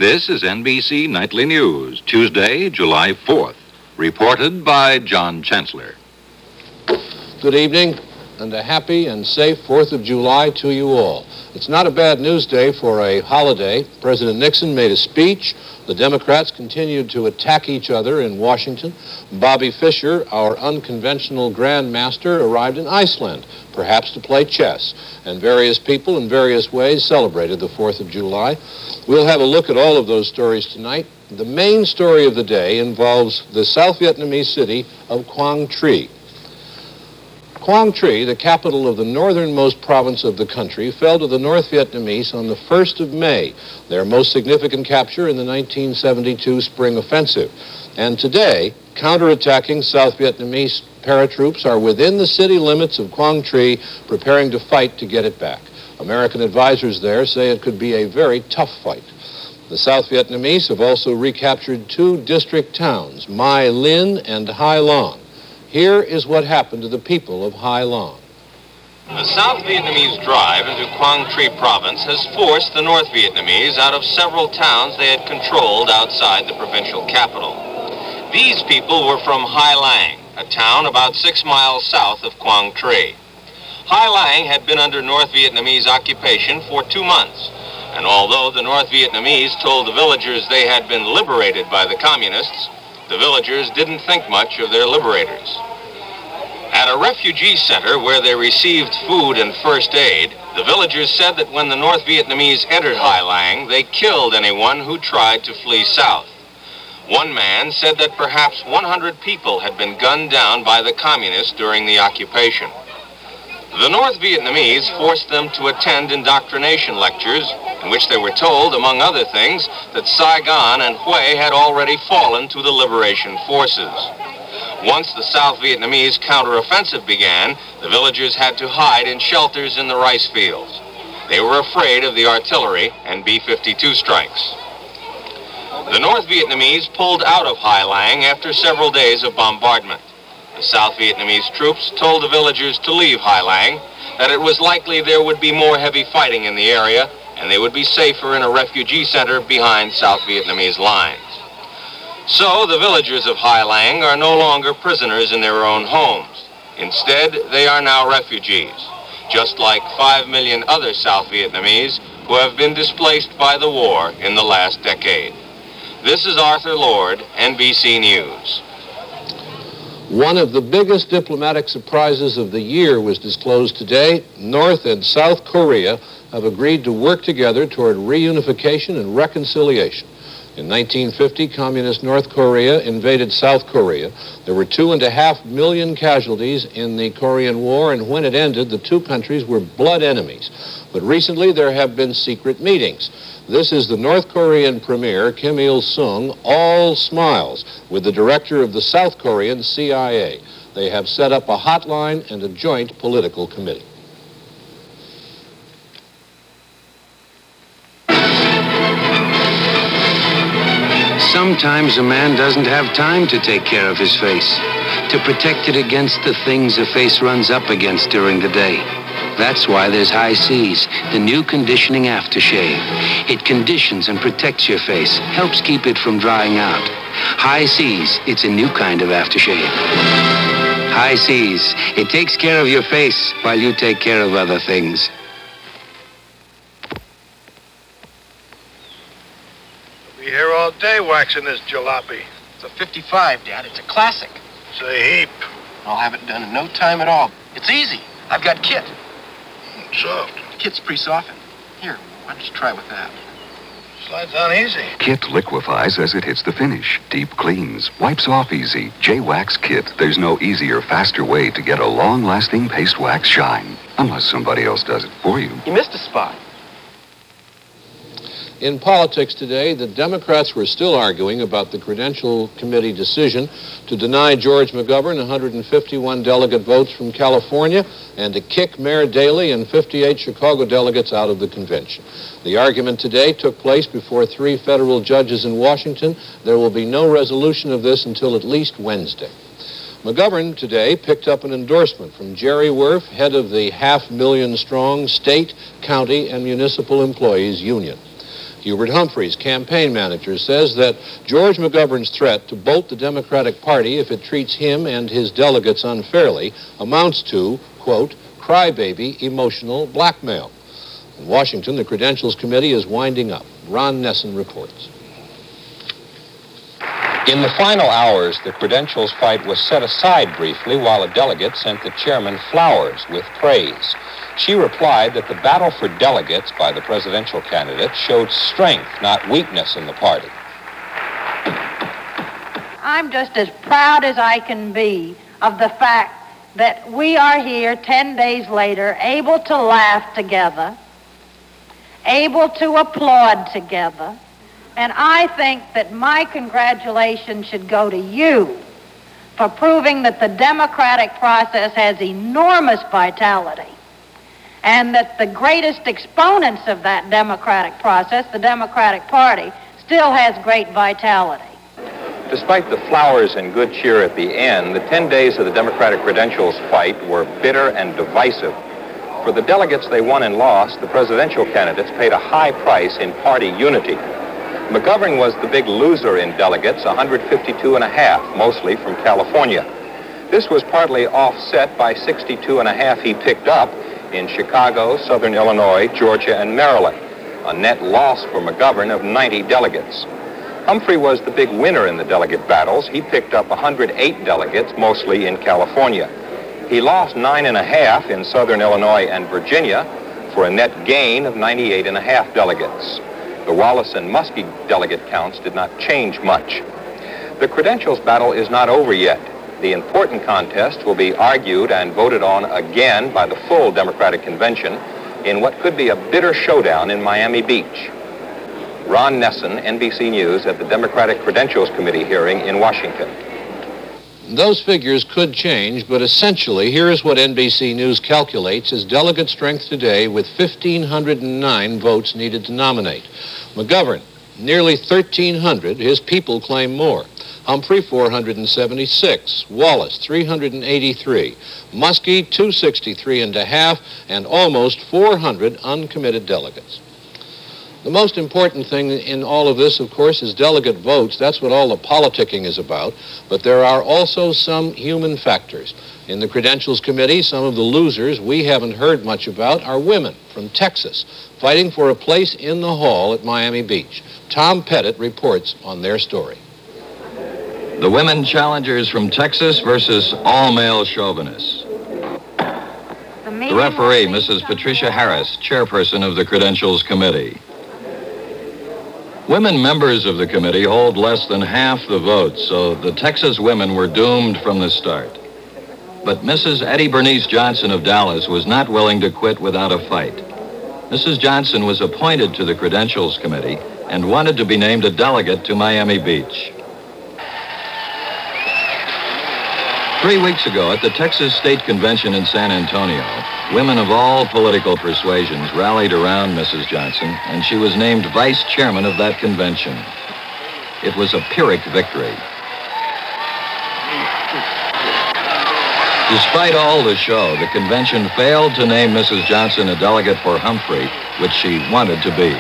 This is NBC Nightly News, Tuesday, July 4th. Reported by John Chancellor. Good evening, and a happy and safe 4th of July to you all. It's not a bad news day for a holiday. President Nixon made a speech. The Democrats continued to attack each other in Washington. Bobby Fischer, our unconventional grandmaster, arrived in Iceland, perhaps to play chess. And various people in various ways celebrated the 4th of July. We'll have a look at all of those stories tonight. The main story of the day involves the South Vietnamese city of Quang Tri. Quang Tri, the capital of the northernmost province of the country, fell to the North Vietnamese on the 1st of May, their most significant capture in the 1972 spring offensive. And today, counterattacking South Vietnamese paratroops are within the city limits of Quang Tri, preparing to fight to get it back. American advisors there say it could be a very tough fight. The South Vietnamese have also recaptured two district towns, My Linh and Hai Long. Here is what happened to the people of Hai Long. The South Vietnamese drive into Quang Tri province has forced the North Vietnamese out of several towns they had controlled outside the provincial capital. These people were from Hai Lang, a town about 6 miles south of Quang Tri. Hai Lang had been under North Vietnamese occupation for 2 months, and although the North Vietnamese told the villagers they had been liberated by the communists, the villagers didn't think much of their liberators. At a refugee center where they received food and first aid, the villagers said that when the North Vietnamese entered Hai Lang, they killed anyone who tried to flee south. One man said that perhaps 100 people had been gunned down by the communists during the occupation. The North Vietnamese forced them to attend indoctrination lectures in which they were told, among other things, that Saigon and Hue had already fallen to the liberation forces. Once the South Vietnamese counteroffensive began, the villagers had to hide in shelters in the rice fields. They were afraid of the artillery and B-52 strikes. The North Vietnamese pulled out of Hai Lang after several days of bombardment. The South Vietnamese troops told the villagers to leave Hai Lang, that it was likely there would be more heavy fighting in the area, and they would be safer in a refugee center behind South Vietnamese lines. So the villagers of Hai Lang are no longer prisoners in their own homes. Instead, they are now refugees, just like 5 million other South Vietnamese who have been displaced by the war in the last decade. This is Arthur Lord, NBC News. One of the biggest diplomatic surprises of the year was disclosed today. North and South Korea have agreed to work together toward reunification and reconciliation. In 1950, communist North Korea invaded South Korea. There were 2.5 million casualties in the Korean War, and when it ended, the two countries were blood enemies. But recently, there have been secret meetings. This is the North Korean Premier, Kim Il-sung, all smiles, with the director of the South Korean CIA. They have set up a hotline and a joint political committee. Sometimes a man doesn't have time to take care of his face, to protect it against the things the face runs up against during the day. That's why there's High Seas, the new conditioning aftershave. It conditions and protects your face, helps keep it from drying out. High Seas, it's a new kind of aftershave. High Seas, it takes care of your face while you take care of other things. We'll be here all day waxing this jalopy. It's a 55, Dad. It's a classic. It's a heap. I'll have it done in no time at all. It's easy. I've got Kit. Soft. Kit's pretty softened. Here, why don't you try with that? Slides on easy. Kit liquefies as it hits the finish. Deep cleans. Wipes off easy. J-Wax Kit. There's no easier, faster way to get a long-lasting paste wax shine. Unless somebody else does it for you. You missed a spot. In politics today, the Democrats were still arguing about the Credential Committee decision to deny George McGovern 151 delegate votes from California and to kick Mayor Daley and 58 Chicago delegates out of the convention. The argument today took place before 3 federal judges in Washington. There will be no resolution of this until at least Wednesday. McGovern today picked up an endorsement from Jerry Werf, head of the 500,000-strong state, county, and municipal employees union. Hubert Humphreys, campaign manager, says that George McGovern's threat to bolt the Democratic Party if it treats him and his delegates unfairly amounts to, quote, crybaby emotional blackmail. In Washington, the Credentials Committee is winding up. Ron Nessen reports. In the final hours, the credentials fight was set aside briefly while a delegate sent the chairman flowers with praise. She replied that the battle for delegates by the presidential candidate showed strength, not weakness in the party. I'm just as proud as I can be of the fact that we are here 10 days later, able to laugh together, able to applaud together. And I think that my congratulations should go to you for proving that the democratic process has enormous vitality and that the greatest exponents of that democratic process, the Democratic Party, still has great vitality. Despite the flowers and good cheer at the end, the 10 days of the Democratic credentials fight were bitter and divisive. For the delegates they won and lost, the presidential candidates paid a high price in party unity. McGovern was the big loser in delegates, 152 and a half, mostly from California. This was partly offset by 62 and a half he picked up in Chicago, Southern Illinois, Georgia, and Maryland, a net loss for McGovern of 90 delegates. Humphrey was the big winner in the delegate battles. He picked up 108 delegates, mostly in California. He lost 9 and a half in Southern Illinois and Virginia for a net gain of 98 and a half delegates. The Wallace and Muskie delegate counts did not change much. The credentials battle is not over yet. The important contest will be argued and voted on again by the full Democratic Convention in what could be a bitter showdown in Miami Beach. Ron Nessen, NBC News, at the Democratic Credentials Committee hearing in Washington. Those figures could change, but essentially, here is what NBC News calculates as delegate strength today with 1,509 votes needed to nominate. McGovern, nearly 1,300. His people claim more. Humphrey, 476. Wallace, 383. Muskie, 263 and a half, and almost 400 uncommitted delegates. The most important thing in all of this, of course, is delegate votes. That's what all the politicking is about. But there are also some human factors. In the Credentials Committee, some of the losers we haven't heard much about are women from Texas, fighting for a place in the hall at Miami Beach. Tom Pettit reports on their story. The women challengers from Texas versus all-male chauvinists. The referee, Mrs. Patricia Harris, chairperson of the Credentials Committee. Women members of the committee hold less than half the votes, so the Texas women were doomed from the start. But Mrs. Eddie Bernice Johnson of Dallas was not willing to quit without a fight. Mrs. Johnson was appointed to the Credentials Committee and wanted to be named a delegate to Miami Beach. 3 weeks ago at the Texas State Convention in San Antonio, women of all political persuasions rallied around Mrs. Johnson, and she was named vice chairman of that convention. It was a Pyrrhic victory. Despite all the show, the convention failed to name Mrs. Johnson a delegate for Humphrey, which she wanted to be.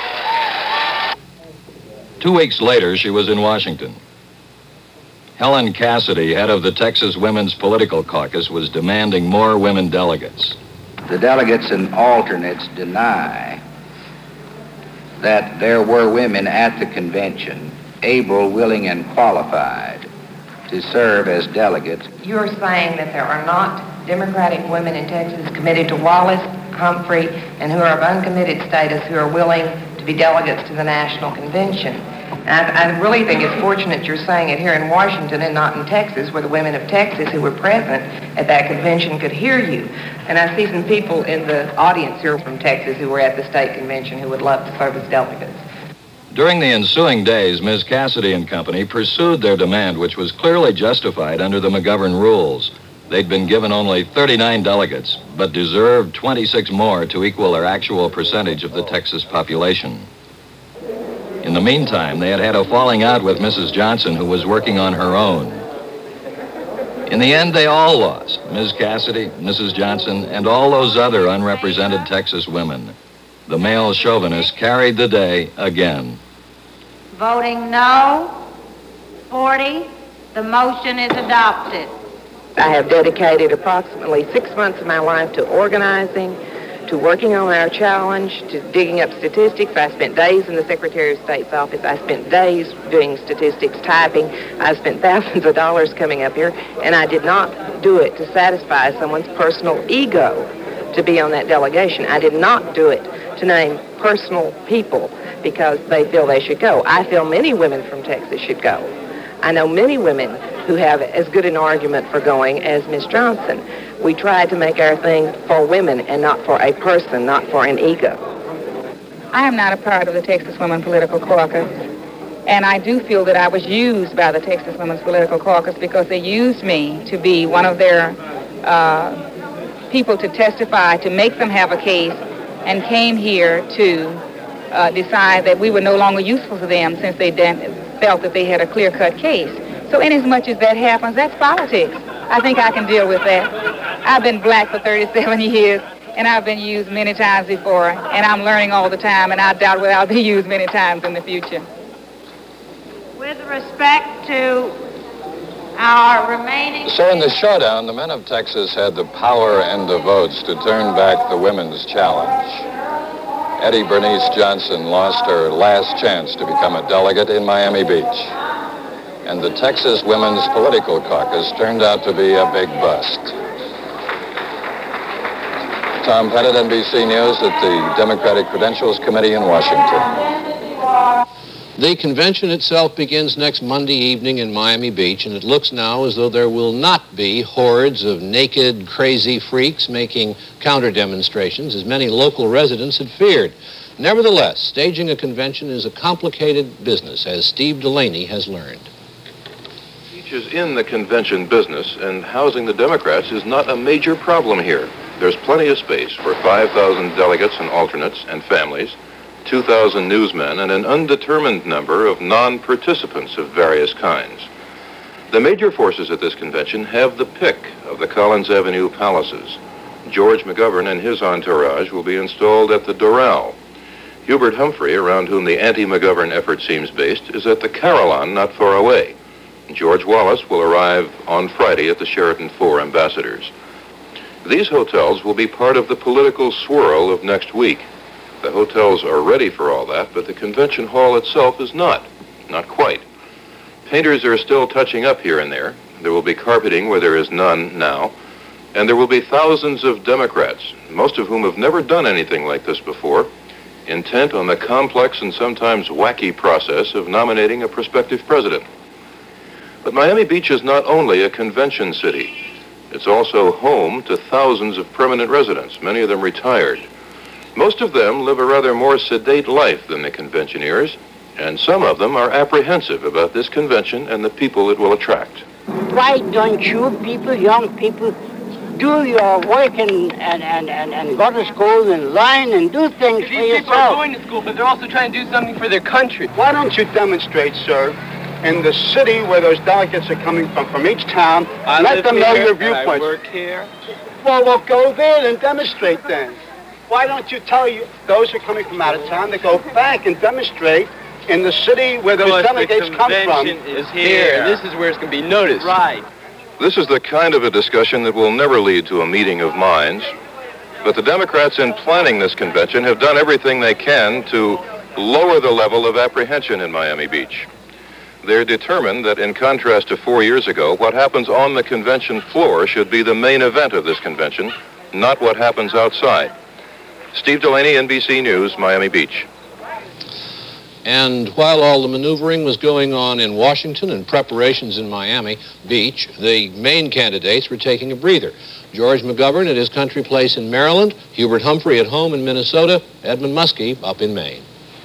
2 weeks later, she was in Washington. Helen Cassidy, head of the Texas Women's Political Caucus, was demanding more women delegates. The delegates and alternates deny that there were women at the convention able, willing, and qualified to serve as delegates. You're saying that there are not Democratic women in Texas committed to Wallace, Humphrey, and who are of uncommitted status who are willing to be delegates to the National Convention. And I really think it's fortunate you're saying it here in Washington and not in Texas, where the women of Texas who were present at that convention could hear you. And I see some people in the audience here from Texas who were at the state convention who would love to serve as delegates. During the ensuing days, Ms. Cassidy and company pursued their demand, which was clearly justified under the McGovern rules. They'd been given only 39 delegates, but deserved 26 more to equal their actual percentage of the Texas population. In the meantime, they had had a falling out with Mrs. Johnson, who was working on her own. In the end, they all lost, Ms. Cassidy, Mrs. Johnson, and all those other unrepresented Texas women. The male chauvinists carried the day again. Voting no, 40. The motion is adopted. I have dedicated approximately 6 months of my life to organizing, to working on our challenge, to digging up statistics. I spent days in the Secretary of State's office. I spent days doing statistics, typing. I spent thousands of dollars coming up here, and I did not do it to satisfy someone's personal ego to be on that delegation. I did not do it to name personal people because they feel they should go. I feel many women from Texas should go. I know many women who have as good an argument for going as Ms. Johnson. We tried to make our thing for women and not for a person, not for an ego. I am not a part of the Texas Women Political Caucus, and I do feel that I was used by the Texas Women's Political Caucus because they used me to be one of their people to testify, to make them have a case, and came here to decide that we were no longer useful to them since they felt that they had a clear-cut case. So inasmuch as that happens, that's politics. I think I can deal with that. I've been black for 37 years, and I've been used many times before, and I'm learning all the time, and I doubt whether I'll be used many times in the future. With respect to our remaining... So in the showdown, the men of Texas had the power and the votes to turn back the women's challenge. Eddie Bernice Johnson lost her last chance to become a delegate in Miami Beach. And the Texas Women's Political Caucus turned out to be a big bust. Tom Pettit, NBC News at the Democratic Credentials Committee in Washington. The convention itself begins next Monday evening in Miami Beach, and it looks now as though there will not be hordes of naked, crazy freaks making counter-demonstrations, as many local residents had feared. Nevertheless, staging a convention is a complicated business, as Steve Delaney has learned. Beach is in the convention business, and housing the Democrats is not a major problem here. There's plenty of space for 5,000 delegates and alternates and families, 2,000 newsmen, and an undetermined number of non-participants of various kinds. The major forces at this convention have the pick of the Collins Avenue palaces. George McGovern and his entourage will be installed at the Doral. Hubert Humphrey, around whom the anti-McGovern effort seems based, is at the Carillon not far away. George Wallace will arrive on Friday at the Sheraton 4 Ambassadors. These hotels will be part of the political swirl of next week. The hotels are ready for all that, but the convention hall itself is not quite. Painters are still touching up here and there. There will be carpeting where there is none now, and there will be thousands of Democrats, most of whom have never done anything like this before, intent on the complex and sometimes wacky process of nominating a prospective president. But Miami Beach is not only a convention city. It's also home to thousands of permanent residents, many of them retired. Most of them live a rather more sedate life than the conventioneers, and some of them are apprehensive about this convention and the people it will attract. Why don't you people, young people, do your work and go to school and learn and do things for yourself? These people are going to school, but they're also trying to do something for their country. Why don't you demonstrate, sir, in the city where those delegates are coming from each town, let them know your viewpoints. I work here. Well, go there and demonstrate then. Why don't you tell those who are coming from out of town to go back and demonstrate in the city where those delegates come from? The convention is here, and this is where it's going to be noticed. Right. This is the kind of a discussion that will never lead to a meeting of minds, but the Democrats in planning this convention have done everything they can to lower the level of apprehension in Miami Beach. They're determined that, in contrast to 4 years ago, what happens on the convention floor should be the main event of this convention, not what happens outside. Steve Delaney, NBC News, Miami Beach. And while all the maneuvering was going on in Washington and preparations in Miami Beach, the main candidates were taking a breather. George McGovern at his country place in Maryland, Hubert Humphrey at home in Minnesota, Edmund Muskie up in Maine.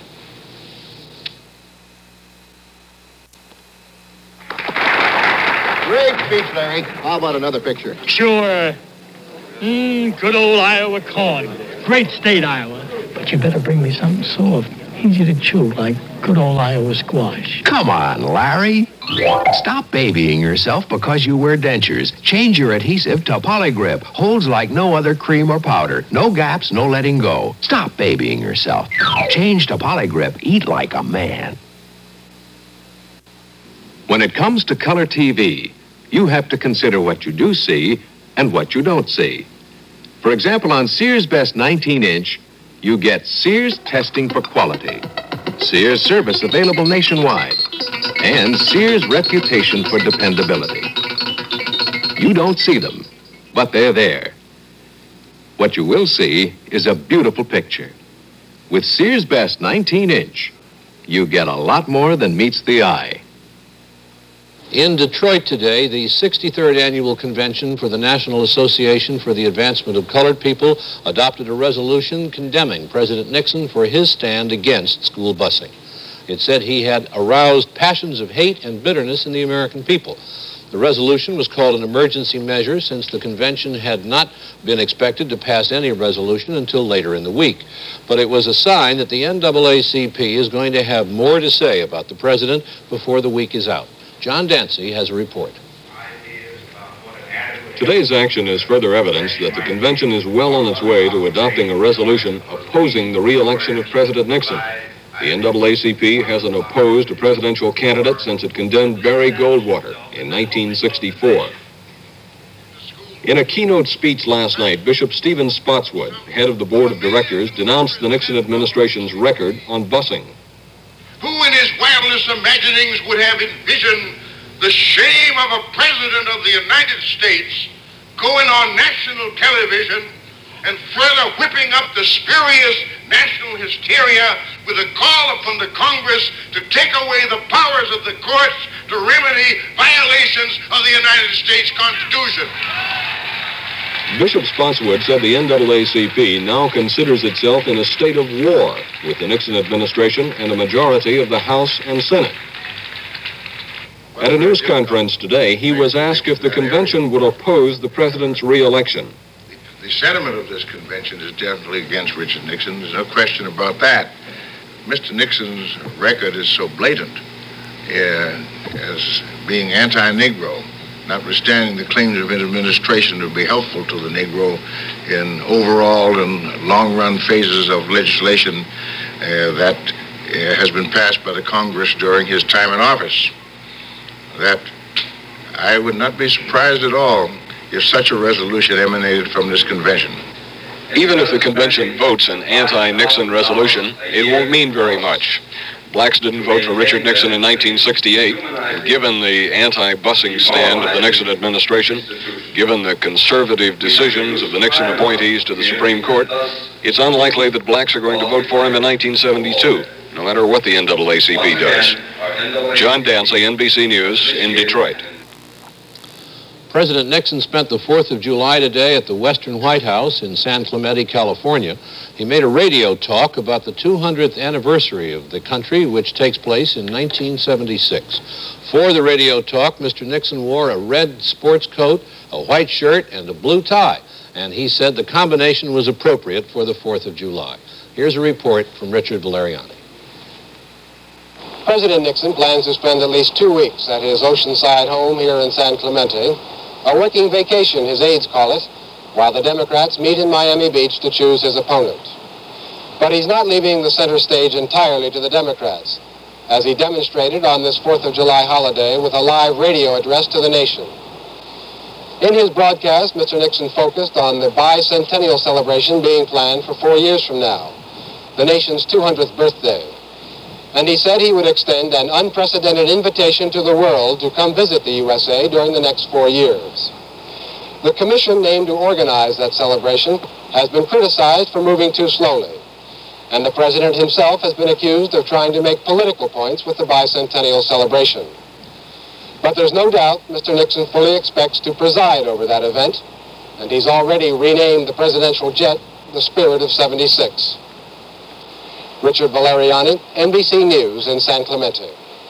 Great speech, Larry. How about another picture? Sure. Good old Iowa corn. Great state, Iowa. But you better bring me something soft. Easy to chew, like good old Iowa squash. Come on, Larry. Stop babying yourself because you wear dentures. Change your adhesive to Polygrip. Holds like no other cream or powder. No gaps, no letting go. Stop babying yourself. Change to Polygrip. Eat like a man. When it comes to color TV, you have to consider what you do see and what you don't see. For example, on Sears Best 19-inch, you get Sears testing for quality, Sears service available nationwide, and Sears reputation for dependability. You don't see them, but they're there. What you will see is a beautiful picture. With Sears Best 19-inch, you get a lot more than meets the eye. In Detroit today, the 63rd Annual Convention for the National Association for the Advancement of Colored People adopted a resolution condemning President Nixon for his stand against school busing. It said he had aroused passions of hate and bitterness in the American people. The resolution was called an emergency measure since the convention had not been expected to pass any resolution until later in the week. But it was a sign that the NAACP is going to have more to say about the president before the week is out. John Dancy has a report. Today's action is further evidence that the convention is well on its way to adopting a resolution opposing the re-election of President Nixon. The NAACP hasn't opposed a presidential candidate since it condemned Barry Goldwater in 1964. In a keynote speech last night, Bishop Stephen Spotswood, head of the board of directors, denounced the Nixon administration's record on busing. Who in his wildest imaginings would have envisioned the shame of a president of the United States going on national television and further whipping up the spurious national hysteria with a call upon the Congress to take away the powers of the courts to remedy violations of the United States Constitution? Bishop Spotswood said the NAACP now considers itself in a state of war with the Nixon administration and a majority of the House and Senate. At a news conference today, he was asked if the convention would oppose the president's re-election. The sentiment of this convention is definitely against Richard Nixon. There's no question about that. Mr. Nixon's record is so blatant as being anti-Negro, notwithstanding the claims of his administration to be helpful to the Negro in overall and long-run phases of legislation that has been passed by the Congress during his time in office. That I would not be surprised at all if such a resolution emanated from this convention. Even if the convention votes an anti-Nixon resolution, it won't mean very much. Blacks didn't vote for Richard Nixon in 1968, and given the anti-busing stand of the Nixon administration, given the conservative decisions of the Nixon appointees to the Supreme Court, it's unlikely that blacks are going to vote for him in 1972, no matter what the NAACP does. John Dancy, NBC News, in Detroit. President Nixon spent the 4th of July today at the Western White House in San Clemente, California. He made a radio talk about the 200th anniversary of the country, which takes place in 1976. For the radio talk, Mr. Nixon wore a red sports coat, a white shirt, and a blue tie. And he said the combination was appropriate for the 4th of July. Here's a report from Richard Valeriani. President Nixon plans to spend at least 2 weeks at his oceanside home here in San Clemente, a working vacation, his aides call it, while the Democrats meet in Miami Beach to choose his opponent. But he's not leaving the center stage entirely to the Democrats, as he demonstrated on this 4th of July holiday with a live radio address to the nation. In his broadcast, Mr. Nixon focused on the bicentennial celebration being planned for 4 years from now, the nation's 200th birthday. And he said he would extend an unprecedented invitation to the world to come visit the USA during the next 4 years. The commission named to organize that celebration has been criticized for moving too slowly, and the president himself has been accused of trying to make political points with the bicentennial celebration. But there's no doubt Mr. Nixon fully expects to preside over that event, and he's already renamed the presidential jet the Spirit of 76. Richard Valeriani, NBC News in San Clemente.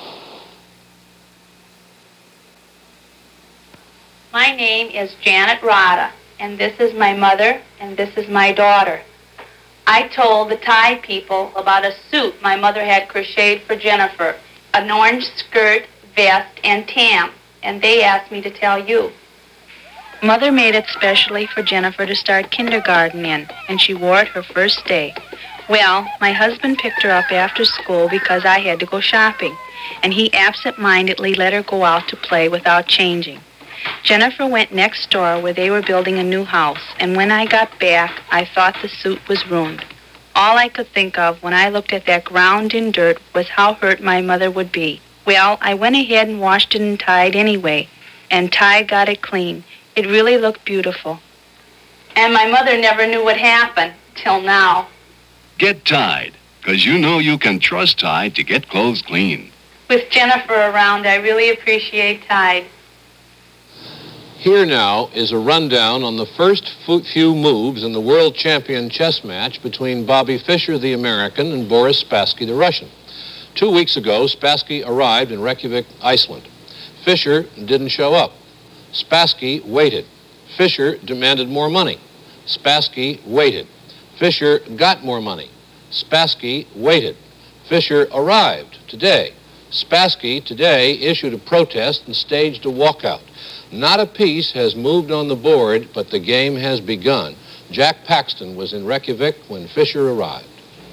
My name is Janet Rada, and this is my mother, and this is my daughter. I told the Thai people about a suit my mother had crocheted for Jennifer, an orange skirt, vest, and tam, and they asked me to tell you. Mother made it specially for Jennifer to start kindergarten in, and she wore it her first day. Well, my husband picked her up after school because I had to go shopping, and he absent-mindedly let her go out to play without changing. Jennifer went next door where they were building a new house, and when I got back, I thought the suit was ruined. All I could think of when I looked at that ground in dirt was how hurt my mother would be. Well, I went ahead and washed it and tied anyway, and Ty got it clean. It really looked beautiful. And my mother never knew what happened, till now. Get Tide, because you know you can trust Tide to get clothes clean. With Jennifer around, I really appreciate Tide. Here now is a rundown on the first few moves in the world champion chess match between Bobby Fischer, the American, and Boris Spassky, the Russian. 2 weeks ago, Spassky arrived in Reykjavik, Iceland. Fischer didn't show up. Spassky waited. Fischer demanded more money. Spassky waited. Fischer got more money. Spassky waited. Fischer arrived today. Spassky today issued a protest and staged a walkout. Not a piece has moved on the board, but the game has begun. Jack Paxton was in Reykjavik when Fischer arrived.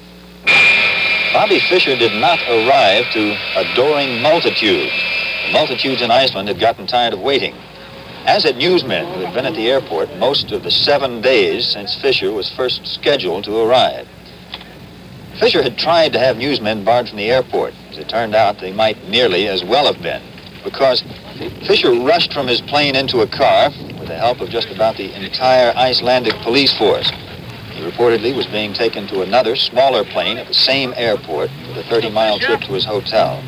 Bobby Fischer did not arrive to adoring multitudes. The multitudes in Iceland had gotten tired of waiting, as had newsmen who had been at the airport most of the 7 days since Fischer was first scheduled to arrive. Fischer had tried to have newsmen barred from the airport. As it turned out, they might nearly as well have been, because Fischer rushed from his plane into a car with the help of just about the entire Icelandic police force. He reportedly was being taken to another, smaller plane at the same airport for the 30-mile trip to his hotel.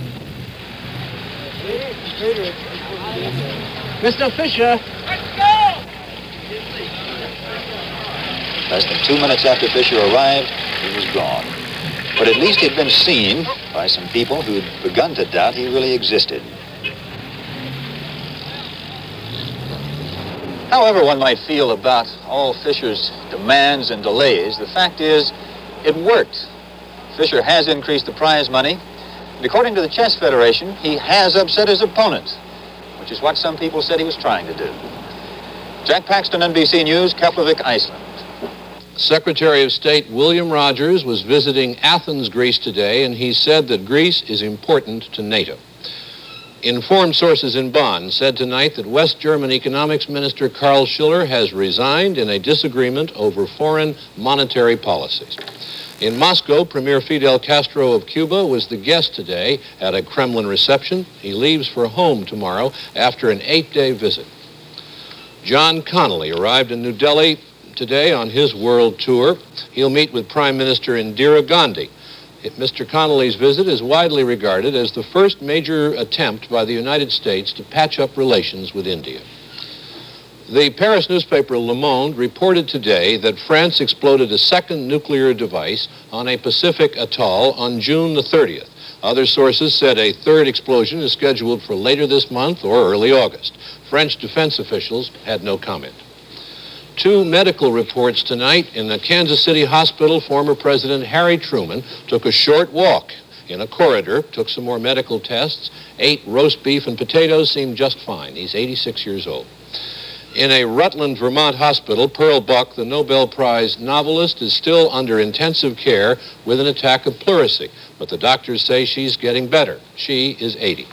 Mr. Fischer. Less than 2 minutes after Fischer arrived, he was gone. But at least he'd been seen by some people who'd begun to doubt he really existed. However one might feel about all Fischer's demands and delays, the fact is, it worked. Fischer has increased the prize money, and according to the Chess Federation, he has upset his opponent, which is what some people said he was trying to do. Jack Paxton, NBC News, Keflavik, Iceland. Secretary of State William Rogers was visiting Athens, Greece today, and he said that Greece is important to NATO. Informed sources in Bonn said tonight that West German Economics Minister Karl Schiller has resigned in a disagreement over foreign monetary policies. In Moscow, Premier Fidel Castro of Cuba was the guest today at a Kremlin reception. He leaves for home tomorrow after an 8-day visit. John Connolly arrived in New Delhi today on his world tour. He'll meet with Prime Minister Indira Gandhi. Mr. Connolly's visit is widely regarded as the first major attempt by the United States to patch up relations with India. The Paris newspaper Le Monde reported today that France exploded a second nuclear device on a Pacific atoll on June the 30th. Other sources said a third explosion is scheduled for later this month or early August. French defense officials had no comment. 2 medical reports tonight. In the Kansas City hospital, former President Harry Truman took a short walk in a corridor, took some more medical tests, ate roast beef and potatoes, seemed just fine. He's 86 years old. In a Rutland, Vermont hospital, Pearl Buck, the Nobel Prize novelist, is still under intensive care with an attack of pleurisy, but the doctors say she's getting better. She is 80.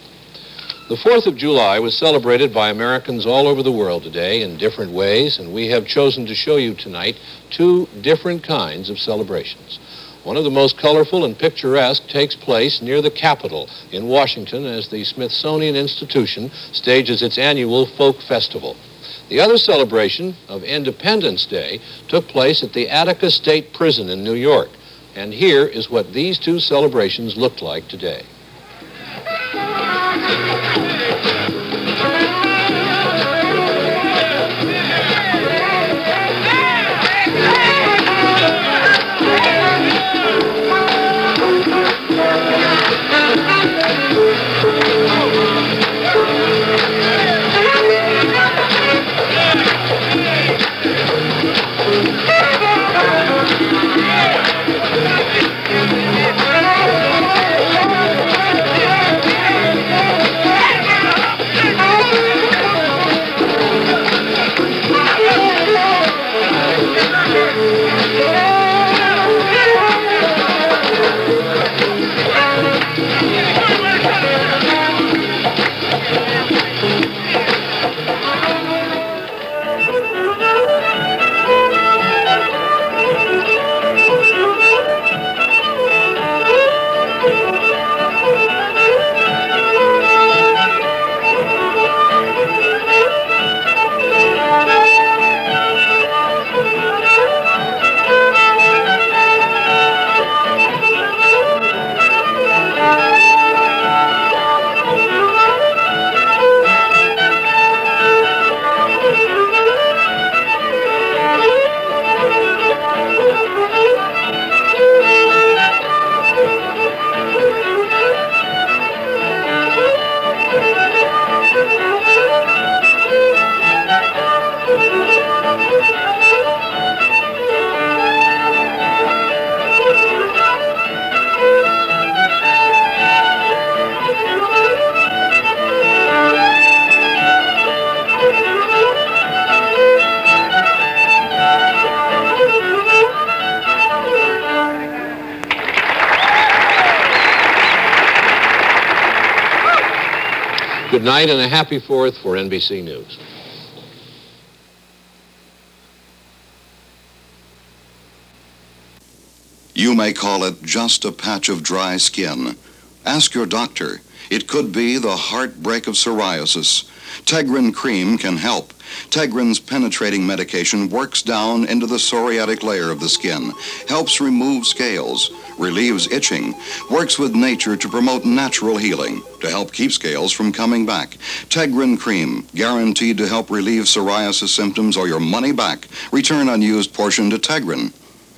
The 4th of July was celebrated by Americans all over the world today in different ways, and we have chosen to show you tonight 2 different kinds of celebrations. One of the most colorful and picturesque takes place near the Capitol in Washington as the Smithsonian Institution stages its annual folk festival. The other celebration of Independence Day took place at the Attica State Prison in New York, and here is what these 2 celebrations looked like today. Good night and a happy 4th for NBC News. You may call it just a patch of dry skin. Ask your doctor. It could be the heartbreak of psoriasis. Tegrin cream can help. Tegrin's penetrating medication works down into the psoriatic layer of the skin, helps remove scales, relieves itching, works with nature to promote natural healing, to help keep scales from coming back. Tegrin cream, guaranteed to help relieve psoriasis symptoms or your money back. Return unused portion to Tegrin.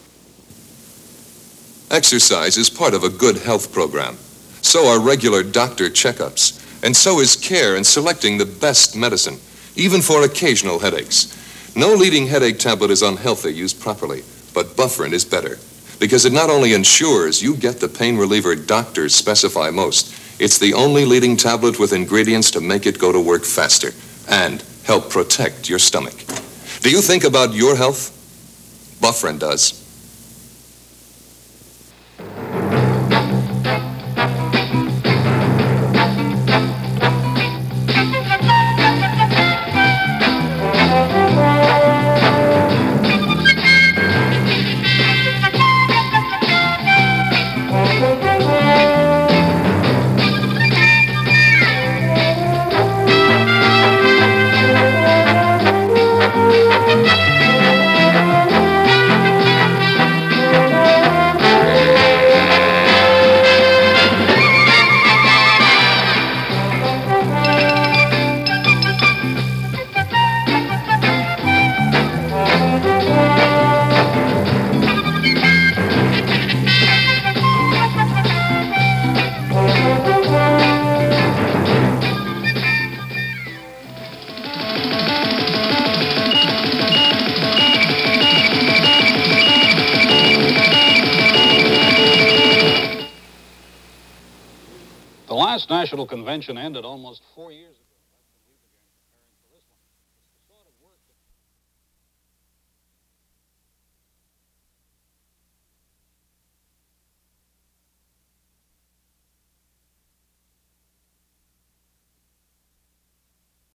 Exercise is part of a good health program. So are regular doctor checkups. And so is care in selecting the best medicine, even for occasional headaches. No leading headache tablet is unhealthy used properly, but Bufferin is better because it not only ensures you get the pain reliever doctors specify most, it's the only leading tablet with ingredients to make it go to work faster and help protect your stomach. Do you think about your health? Bufferin does. The last national convention ended almost 4 years ago.